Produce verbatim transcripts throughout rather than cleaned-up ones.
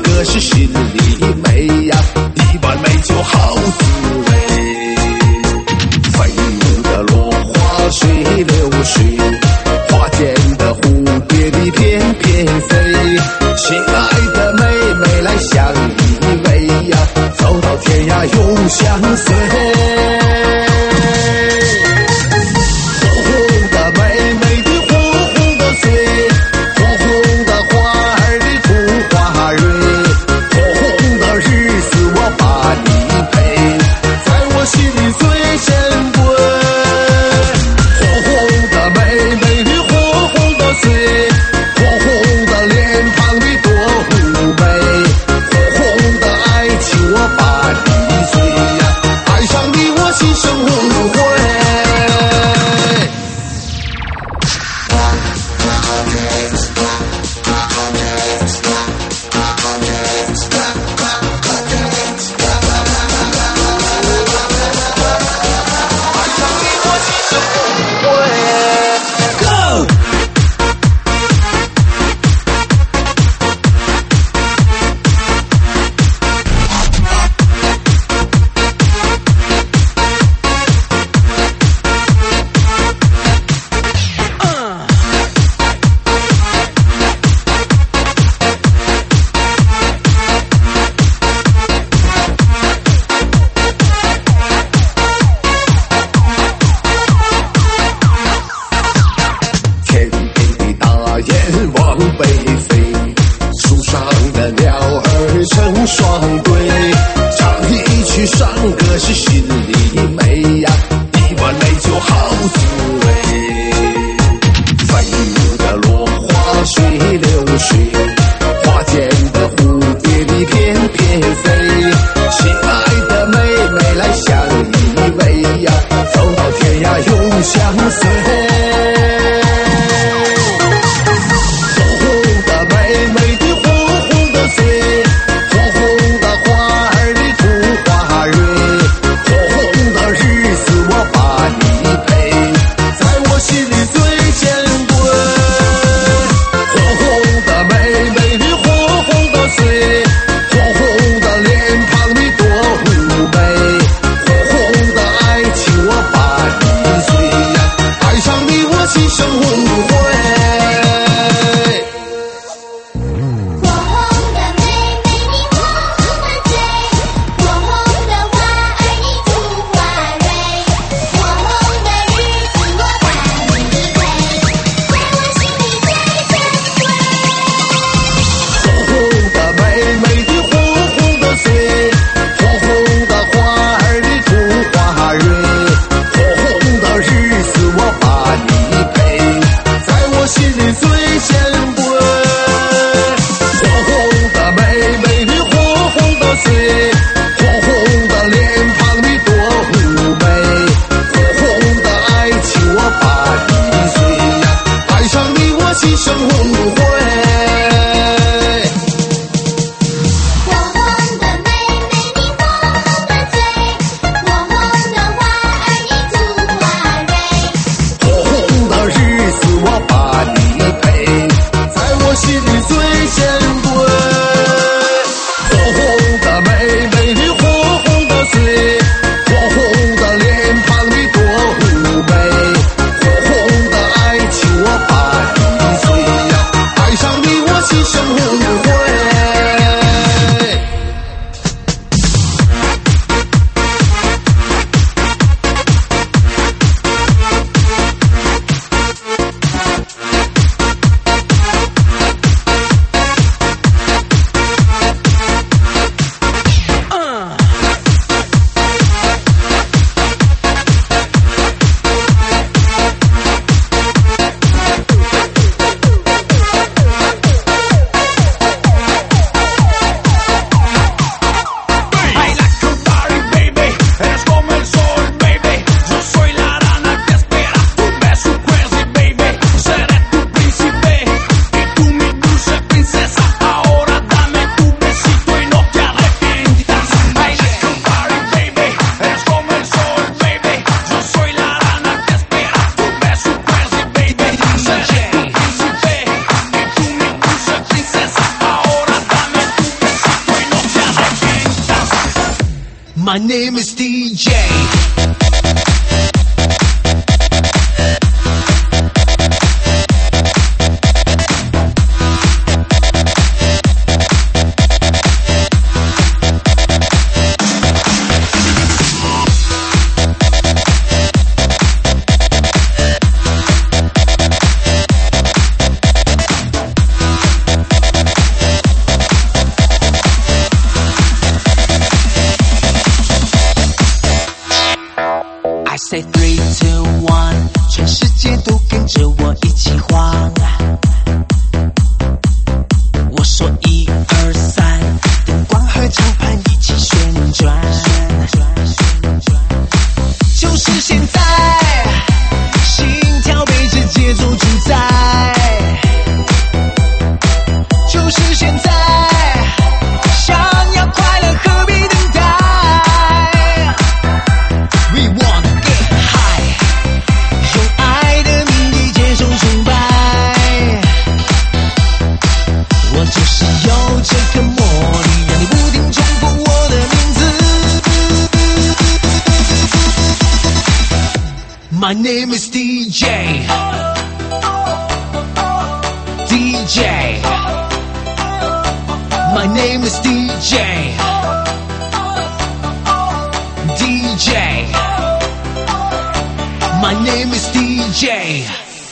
可是心里美呀，一碗美酒好滋味。飞舞的落花水流水，花间的蝴蝶你翩翩飞。亲爱的妹妹来相依偎呀，走到天涯永相随。火 My name is D J. Say three, two, one， 全世界都跟着我一起晃。我说一二三，灯光和长盘一起旋转。就是现在，心跳被这节奏主宰。就是现在，想要快乐何必等待 ？We want。就是有这个魔力，让你不停重复我的名字。My name is D J. D J. My name is D J. D J. My name is D J.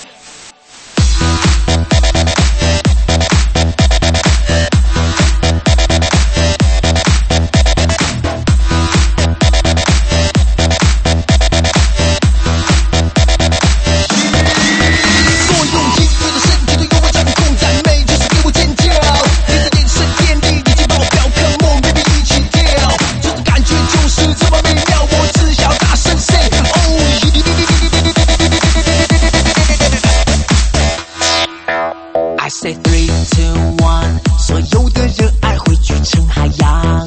Say three, two, one， 所有的热爱汇聚成海洋。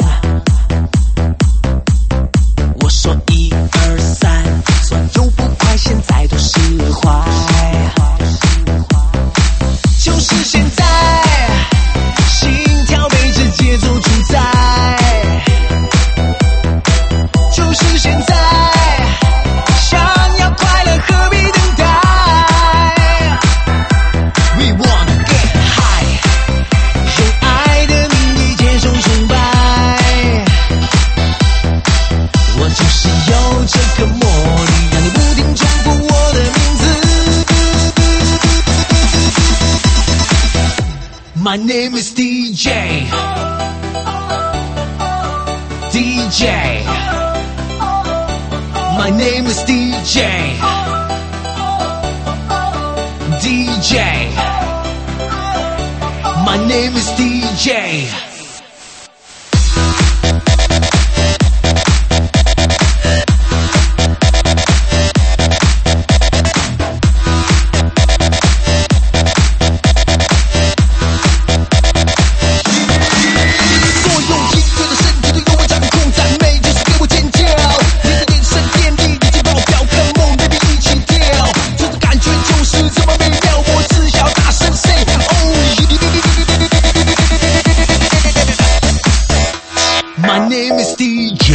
我说一二三，所有不快现在都释怀。就是现在，心跳被这节奏主宰。就是现在，想要快乐何必等待 ？We want。这个魔力让你不停重复我的名字。My name is D J. D J. My name is D J. D J. My name is D J. My name is D J.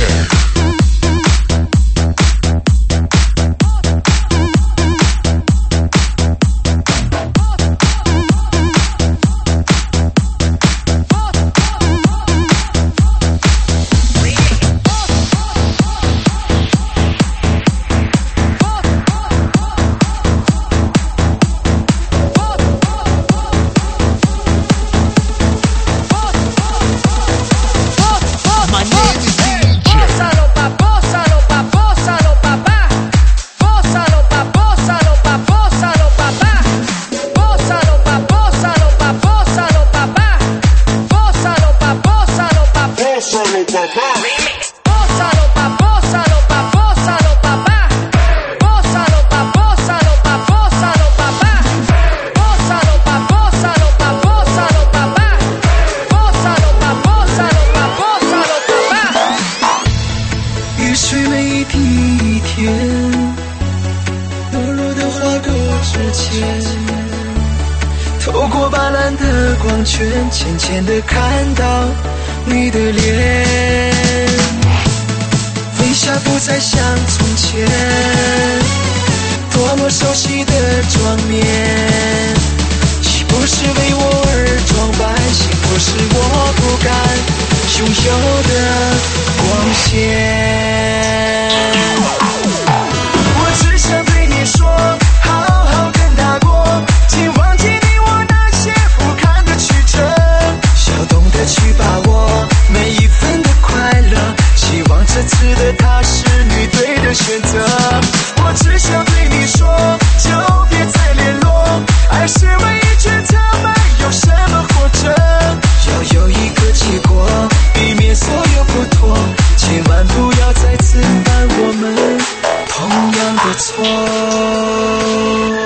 透过斑斓的光圈，浅浅地看到你的脸。 熟悉的妆面，岂不是为我而装扮？幸福是我不敢拥有的光线。我只想对你说，好好跟他过，请忘记你我那些不堪的曲折，要懂得去把握每一分的快乐，希望这次的他是你对的选择。我只想对你说，就别再联络，爱是唯一绝招，没有什么活着，要有一个结果，避免所有不妥，千万不要再次犯我们同样的错。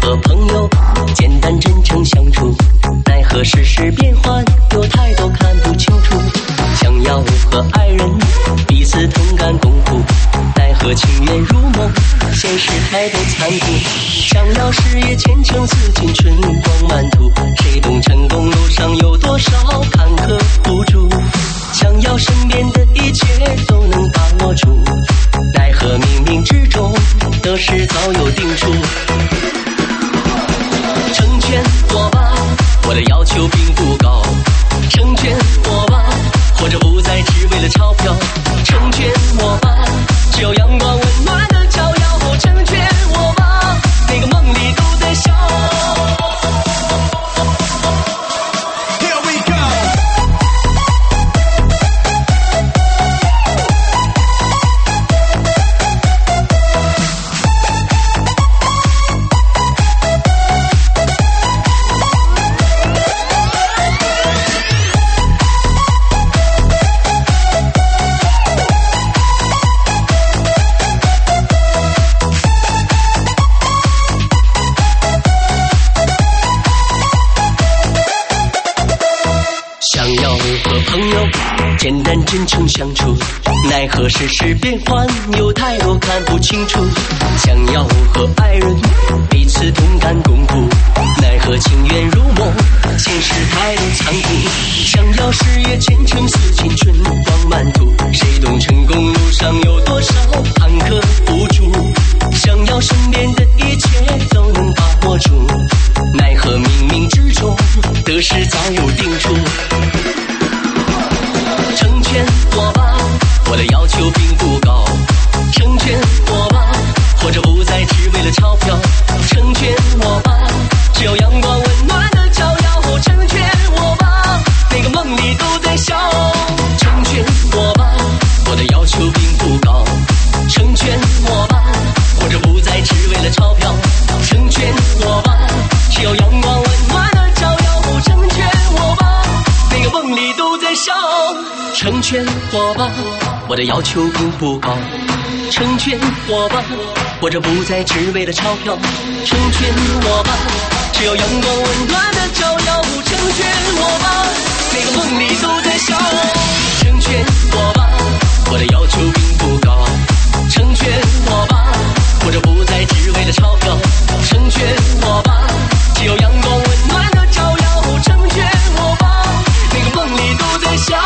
和朋友简单真诚相处，奈何世事变幻，有太多看不清楚。想要和爱人彼此同甘共苦，奈何情缘如梦，现实太多残酷。想要事业前程似锦，春光满途，谁懂成功路上有多少坎坷无助。想要身边的一切都能把握住，奈何冥冥之中得失早有定数。成全我吧，我的要求并不高，成全我吧，或者不再只为了钞票，成全我吧，只有阳光温暖的照耀，成全我吧，每个梦里都在笑。简单真诚相处，奈何世事变幻，有太多看不清楚。想要和爱人彼此同甘共苦，奈何情缘如梦，现实太多残酷。想要事业前程似锦，春光满途，谁懂成功路上有多少坎坷无助。想要身边的一切都能把握住，奈何冥冥之中得失早有定数。成全我吧，我的要求并不高，成全我吧，或者不再只为了钞票，成全我吧，只有阳光温暖的照耀，成全我吧，每个梦里都在笑。成全我吧，我的要求并不高，成全我吧，或者不再只为了钞票，成全我吧，只有阳光温暖的照耀，成全我吧，每个梦里都在笑。成全我吧，我的要求并不高，成全我吧，或者不再只为了钞票，成全我吧，只有阳光温暖的照耀，成全我吧，每个梦里都在笑。成全我吧，我的要求并不高，成全我吧，或者不再只为了钞票，成全我吧，只有阳光温暖的照耀，成全我吧，每个梦里都在笑。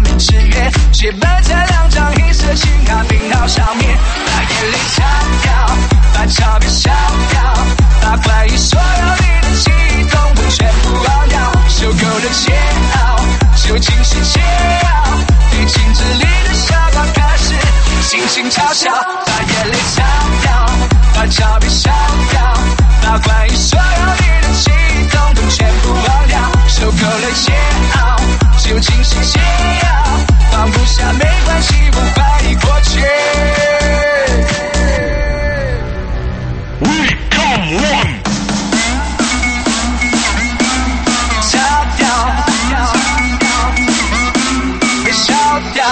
写摆在两张黑色信卡并号上面，把眼泪擦掉。 把眼泪擦掉，把照片烧掉，把关于所有你的记忆统统全部忘掉，受够了煎熬，究竟是解药，放不下没关系，不怀疑过去。We come one， 擦掉，别烧掉。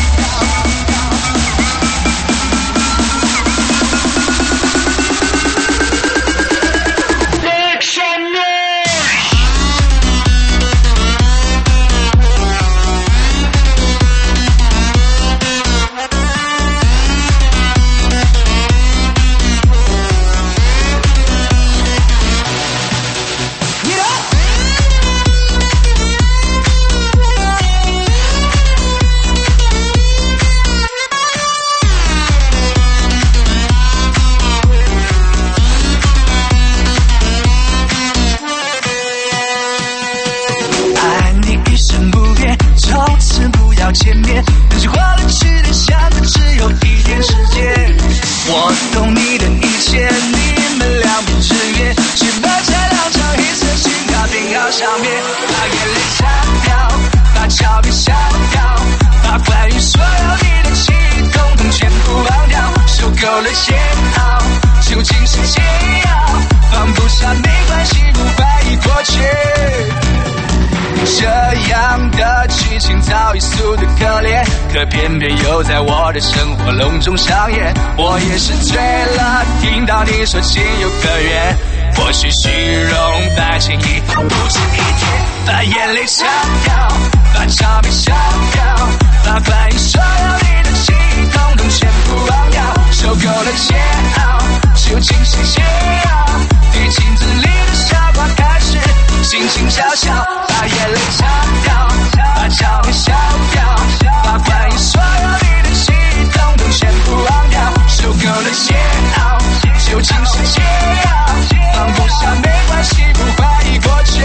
见面，但是花了痴的相隔只有一点时间。我懂你的一切，你们两不支援，去把这两张黑色信卡拼好上面，把眼泪擦掉，把照片烧掉，把关于所有你的记忆统统全部忘掉，受够了煎熬，究竟是解药，放不下没关系，不怀疑过去。这样的剧情早已俗得可怜，可偏偏又在我的生活隆中上演。我也是醉了，听到你说情有可原，或许虚荣百情一泡不止一天。把眼泪擦掉，把照片烧掉，把关于所有你的记忆统统全部忘掉，受够了煎熬，究竟是解药，对镜子里的傻瓜开始心情嘲笑，把眼泪擦掉，把照片烧掉，把关于所有你的记忆统统全部忘掉，受够了煎熬，究竟是解药，放不下没关系，不怀疑过去。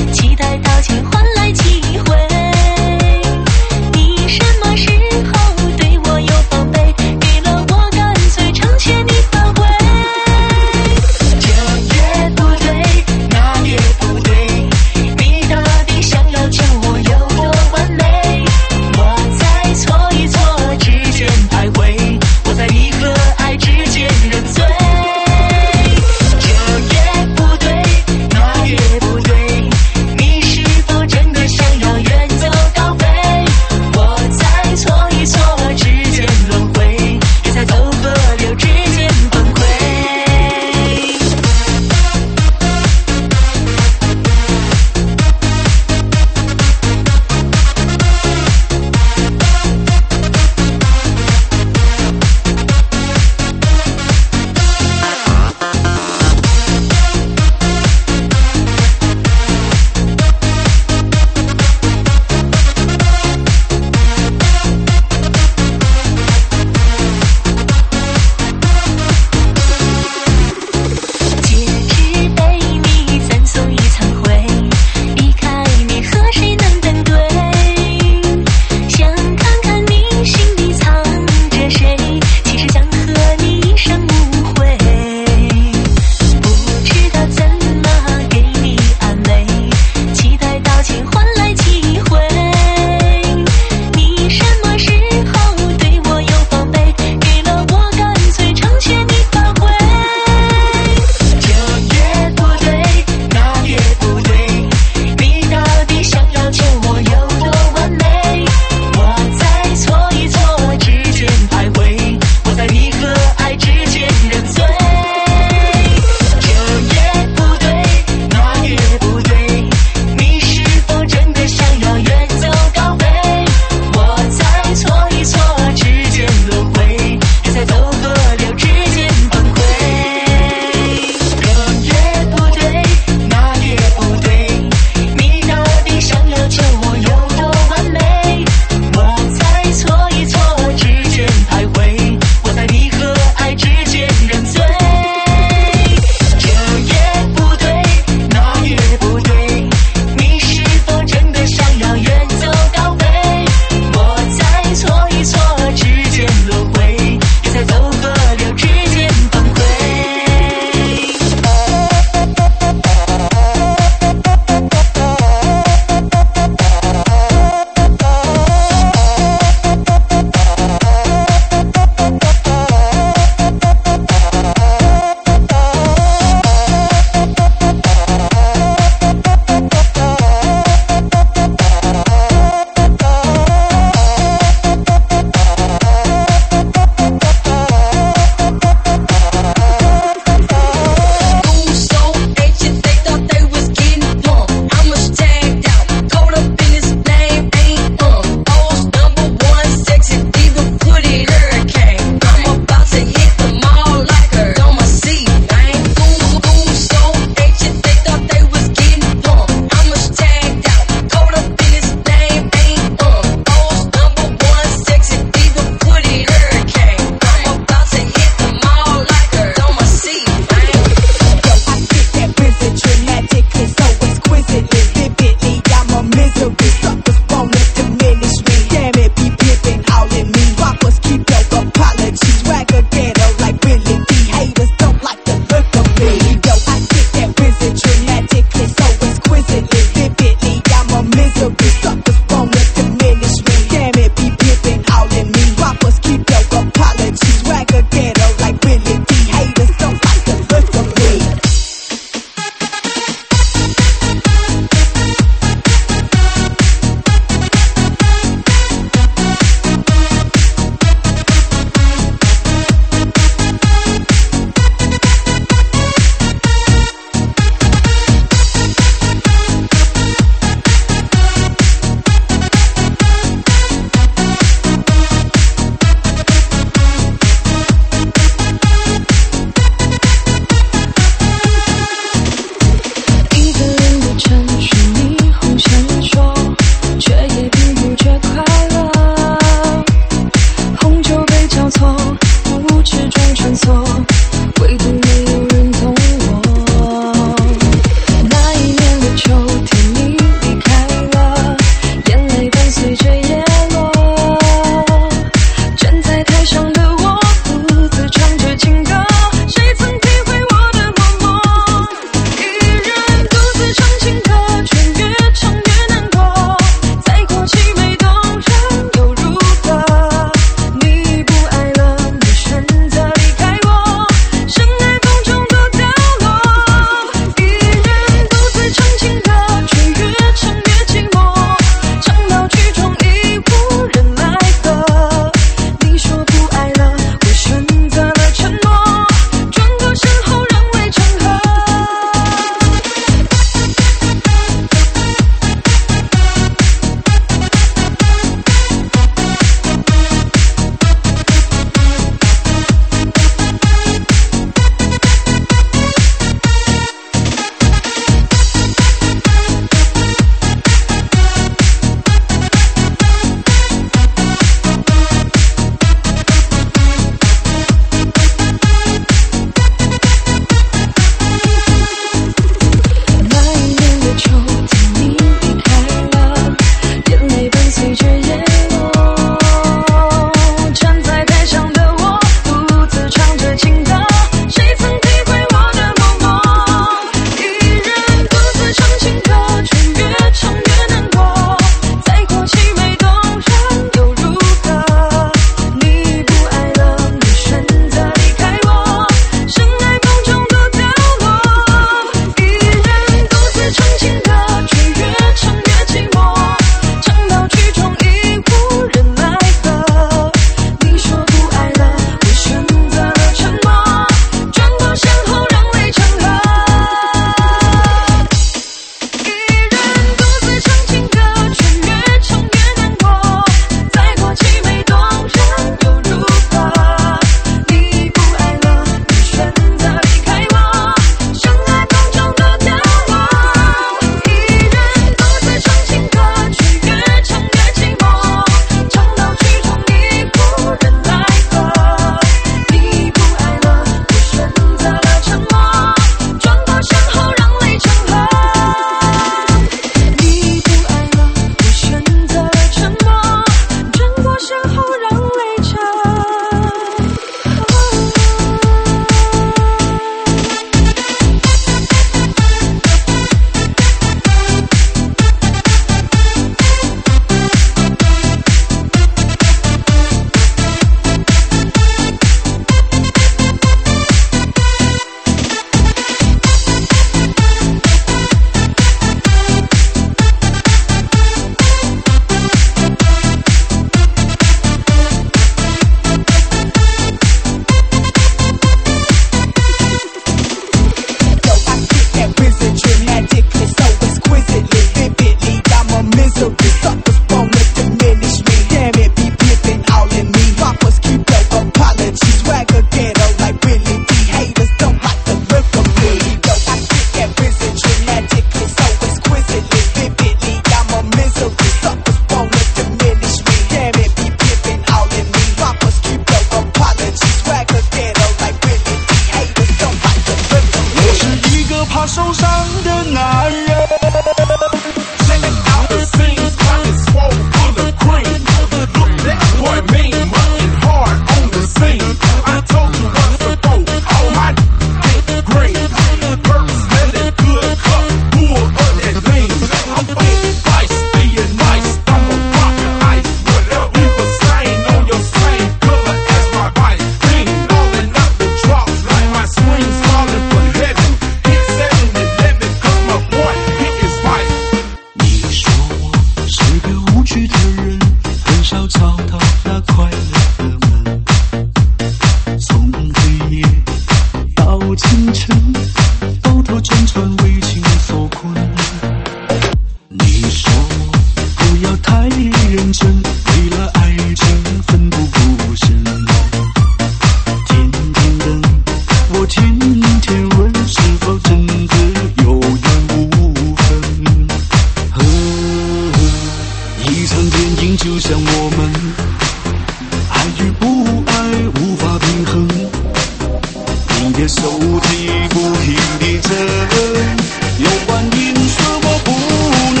的男人。 Checking out the scenes, pockets swole full of cream. Look, that boy mean, working hard on the scene. I told you once before, all my ain't green. Perks smelling good, cup full of that lean. I'm fucking vice, being nice, I'm a rocket ice. Whatever you were saying on your same color as my body. Being rolling up the drops like my swings falling from heaven. Hit seven eleven, cause my boy hit his wife. 你说我是个无趣的人，很少吵到那快乐的门。从黑夜到清晨，兜兜转转为情所困。你说我不要太认真，为了爱情奋不顾身。天天等，我天天问，是否真的有缘无分？呵呵，一场电影就像我们，爱与不爱无法平衡。你的手机不停地震，有关因素我不能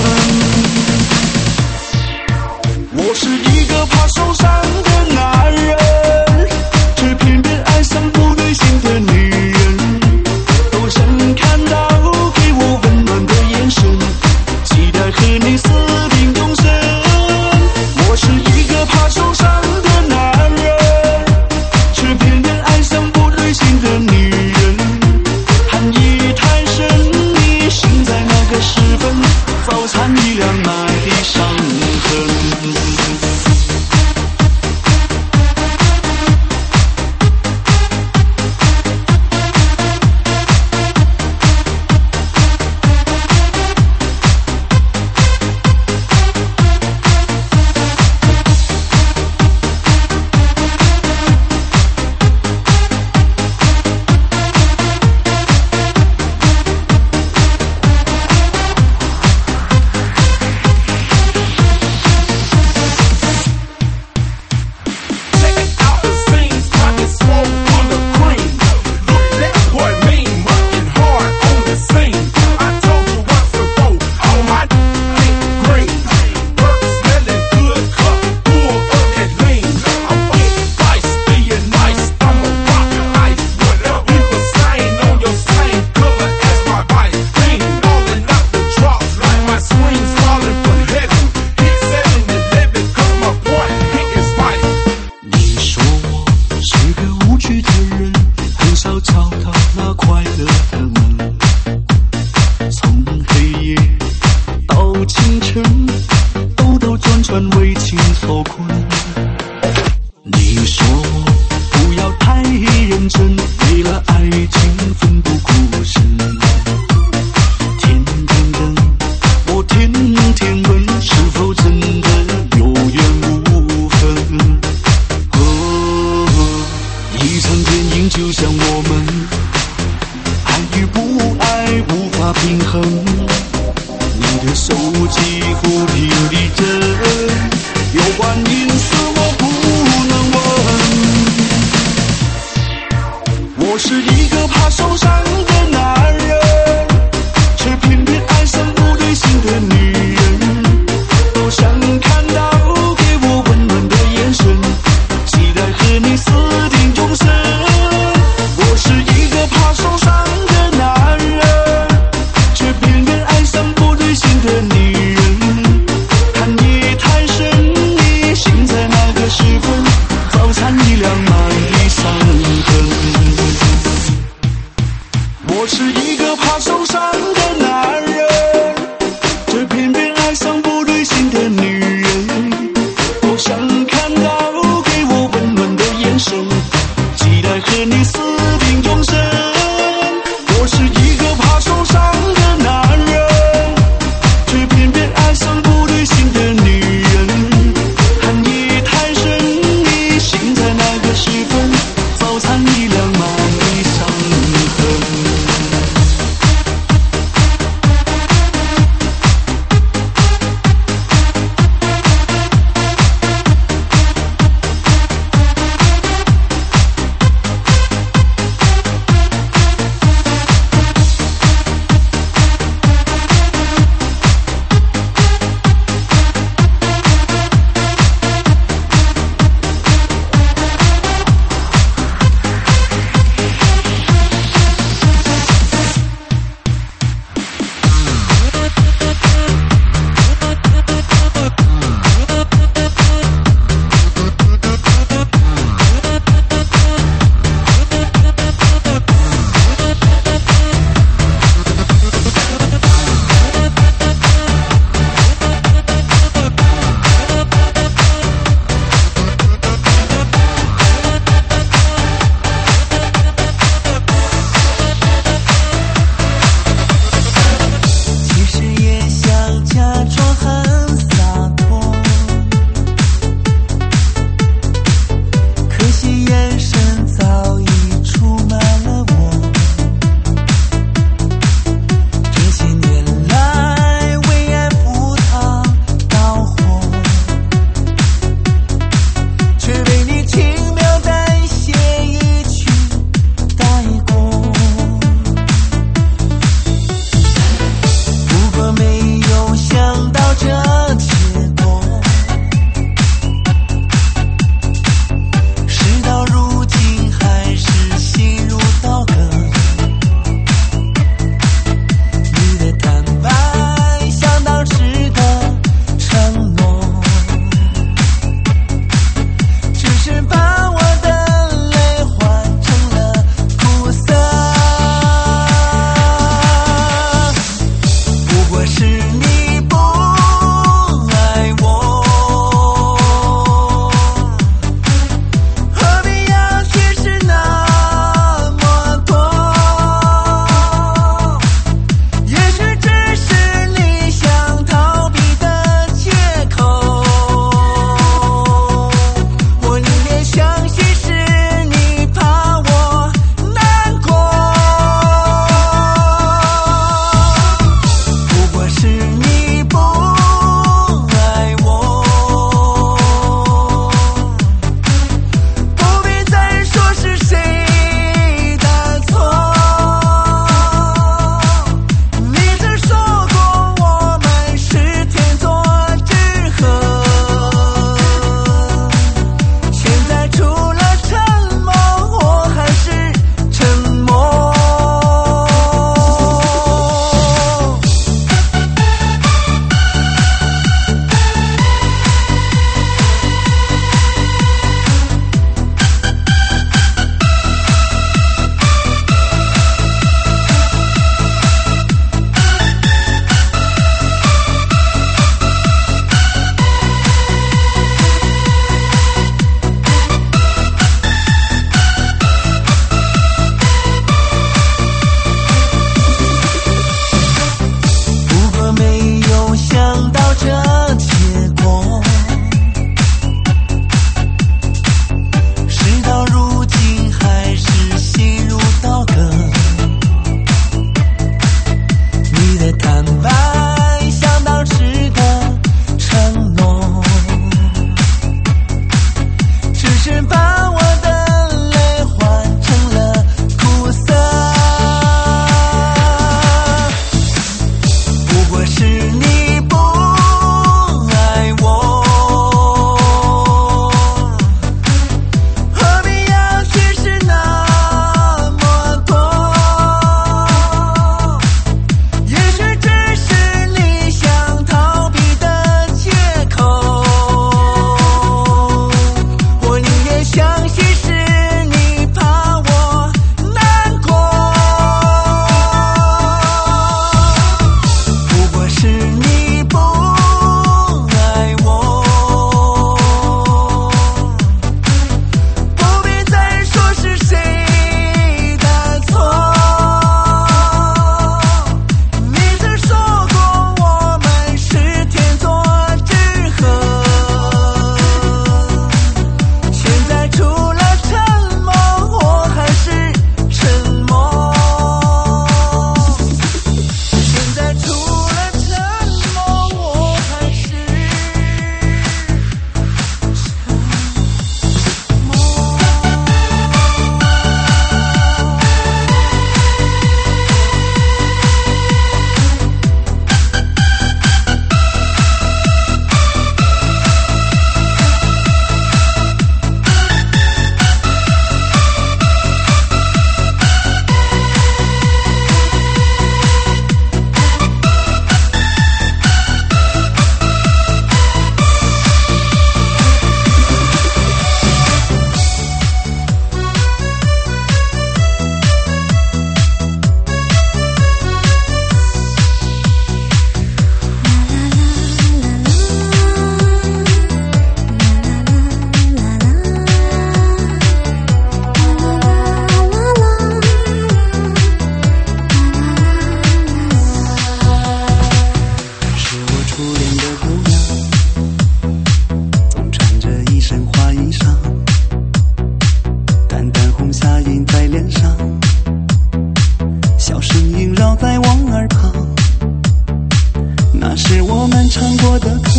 问。我是一个怕受伤的男人，却偏偏爱上不对劲的女人。都想看到给我温暖的眼神，期待和你私定终身。我是一个怕受伤的男人，却偏偏爱上不对劲的女人。含义太深，你心在那个时分，早餐一两埋的伤痕。 Checking out the scenes, pockets swole full of cream. Look, that boy mean, working hard on the scene. I told you once before, all my ain't green. Perks smelling good, cup full of that lean. I'm fucking vice, being nice, I'm a rocket ice. Whatever you were saying on your same color as my body. Being rolling up the drops like my swings falling from heaven. Hit seven eleven, cause my boy hit his wife. 你说我是个无趣的人，很少找到那快乐的门。从黑夜到清晨，兜兜转转为情所困。你说我不要太认真，为了爱情奋不顾身。天天等，我天天问，是否真的有缘无分？哦，一场电影就像我们，爱与不爱无法平衡。你的手机不停地震，有关因素我不能问。我是一个怕受伤的男人，却偏偏爱上不对劲的女人。都想看到给我温暖的眼神，期待和你私定终身。我是一个怕受伤的男人，却偏偏爱上不对劲的女人。含义太深，你心在那个时分，早餐一两满地伤痕。我是唱过的歌，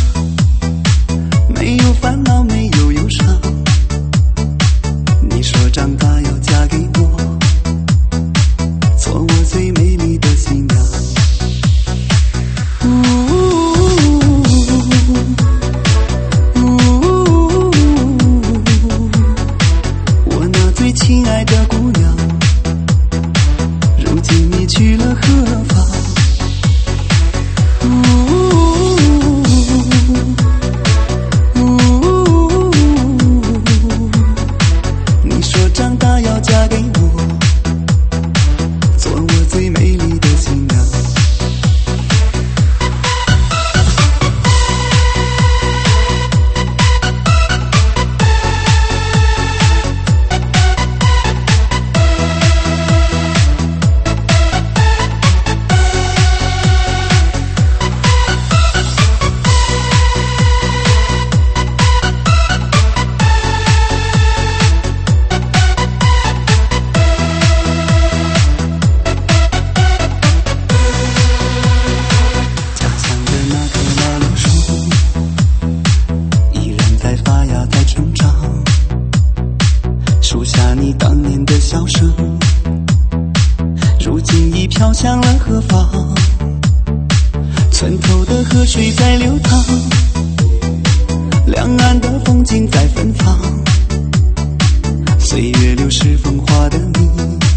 没有烦恼，没有忧伤。你说长大要嫁给我，做我最美丽的新娘。呜呜呜，我那最亲爱的姑娘，如今你去了何方？长大要嫁给我，做我最美丽的新娘。飘向了何方？村头的河水在流淌，两岸的风景在芬芳。岁月流逝风华的你，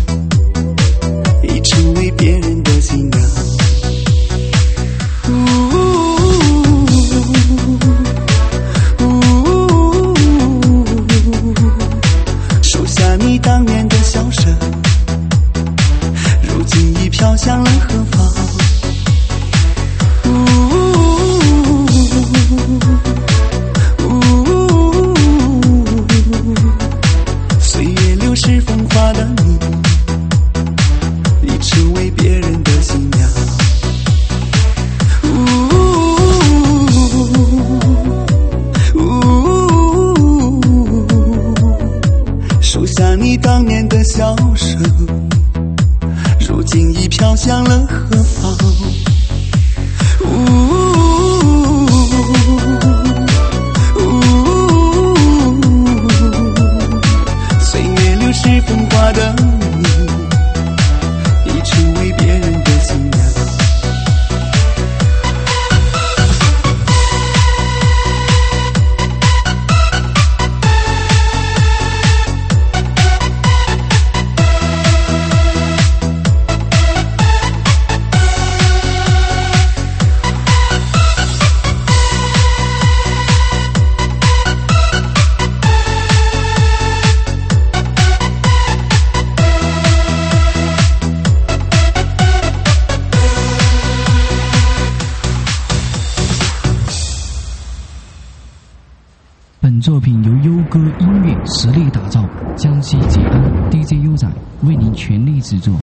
已成为别人的新娘。呜呜呜，数下你当年的笑声，如今已飘向了何方？呜呜，岁月流逝风华的你，已成为别人的新娘。呜，数下你当年的笑声，如今已飘向了何方？呜呜，岁月流逝风华的你，已成为别人的新娘。 本作品由优歌音乐实力打造，江西吉安 D J 优仔为您全力制作。